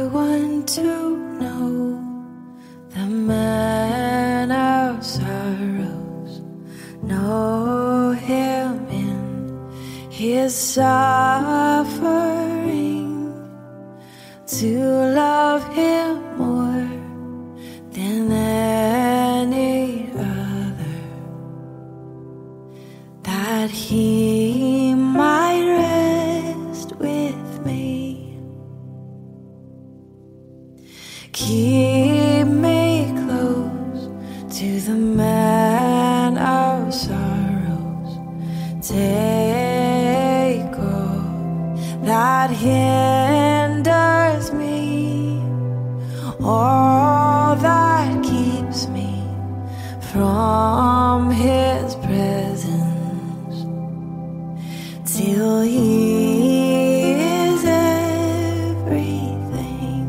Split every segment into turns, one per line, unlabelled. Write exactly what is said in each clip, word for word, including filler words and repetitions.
want to know the man of sorrows, know him in his suffering, to love him more than any other, that he might rest with me. Keep me close to the man of sorrows. Take all that hinders me, all that keeps me from his presence, till he is everything.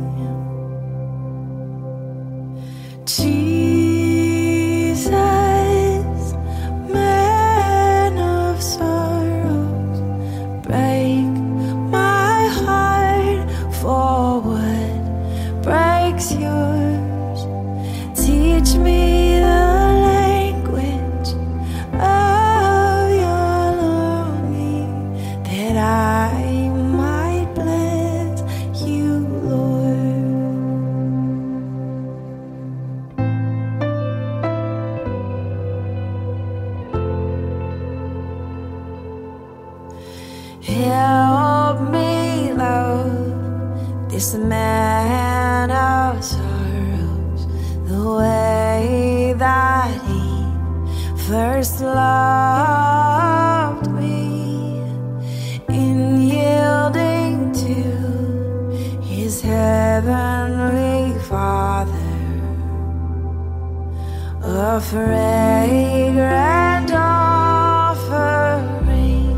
Jesus, man of sorrows, break my heart for what breaks yours. Teach me the language of your longing, that I might bless you, Lord. Help me love this man of sorrows the way that he first loved me, in yielding to his heavenly Father, a fragrant offering.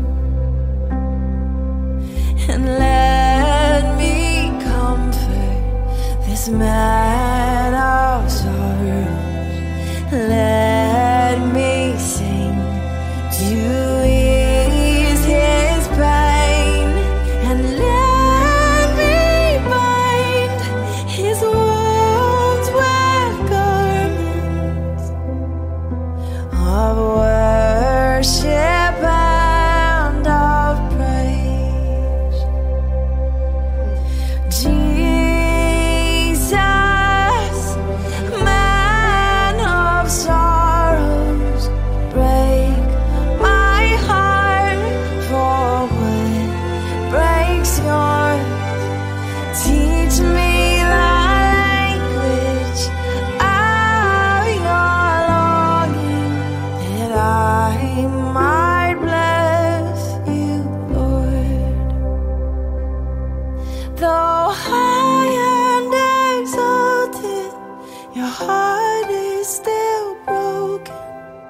And let me comfort this man of sorrows. Let me sing to ease his pain, and let me bind his wounds with garments of worship and of praise. Jesus, man of sorrows, break my heart for what breaks yours. Teach me the language of your longing, that I might bless you, Lord. Though high and exalted, your heart is still broken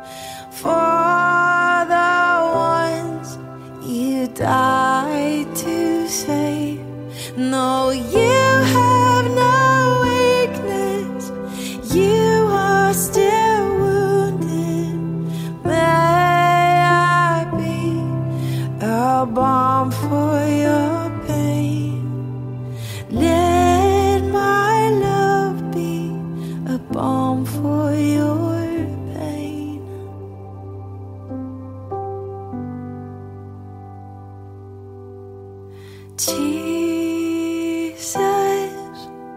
for the ones you died to save. No, you have no weakness, you are still wounded. May I be a balm for your pain. Let my love be a balm for your pain. Jesus,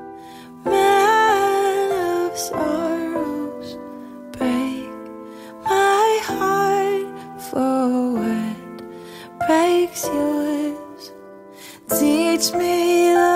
man of sorrows, break my heart for what breaks yours. Teach me the